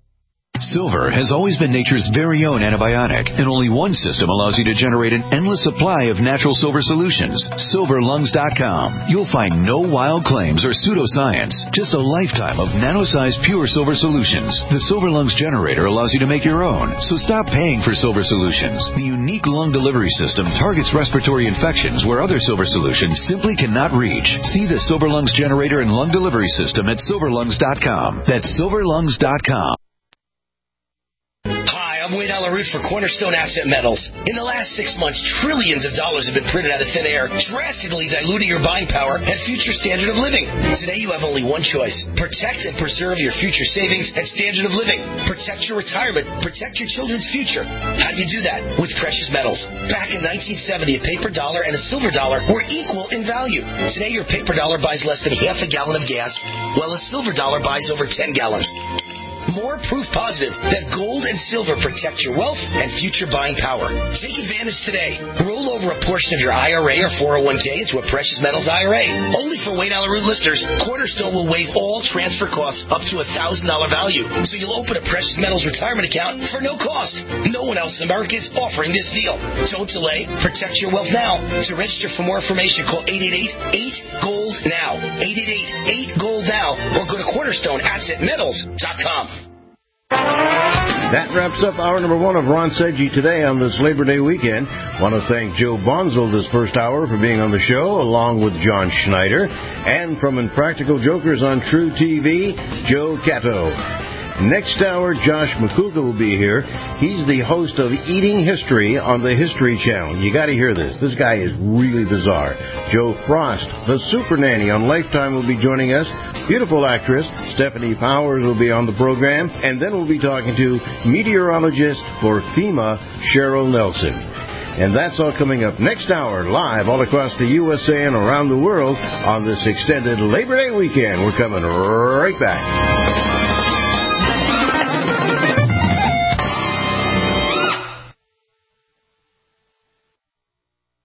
C: Silver has always been nature's very own antibiotic, and only one system allows you to generate an endless supply of natural silver solutions. silver lungs dot com. You'll find no wild claims or pseudoscience, just a lifetime of nano-sized pure silver solutions. The Silver Lungs generator allows you to make your own, so stop paying for silver solutions. The unique lung delivery system targets respiratory infections where other silver solutions simply cannot reach. See the Silver Lungs generator and lung delivery system at silver lungs dot com. That's silver lungs dot com.
E: I'm Wade Alaroot for Cornerstone Asset Metals. In the last six months, trillions of dollars have been printed out of thin air, drastically diluting your buying power and future standard of living. Today, you have only one choice. Protect and preserve your future savings and standard of living. Protect your retirement. Protect your children's future. How do you do that? With precious metals. Back in nineteen seventy, a paper dollar and a silver dollar were equal in value. Today, your paper dollar buys less than half a gallon of gas, while a silver dollar buys over ten gallons. More proof positive that gold and silver protect your wealth and future buying power. Take advantage today. Roll over a portion of your I R A or four oh one k into a precious metals I R A. Only for Wade Alaroot listeners, Cornerstone will waive all transfer costs up to a one thousand dollars value. So you'll open a precious metals retirement account for no cost. No one else in America is offering this deal. Don't delay. Protect your wealth now. To register for more information, call eight eight eight, eight gold now. eight eight eight, eight gold now. Or go to cornerstone asset metals dot com.
B: That wraps up hour number one of Ron Seggi today on this Labor Day weekend. Want to thank Joe Bonzo this first hour for being on the show, along with John Schneider, and from Impractical Jokers on True T V, Joe Gatto. Next hour, Josh McCouga will be here. He's the host of Eating History on the History Channel. You got to hear this. This guy is really bizarre. Joe Frost, the Super Nanny on Lifetime, will be joining us. Beautiful actress Stephanie Powers will be on the program. And then we'll be talking to meteorologist for FEMA, Cheryl Nelson. And that's all coming up next hour, live all across the U S A and around the world on this extended Labor Day weekend. We're coming right back.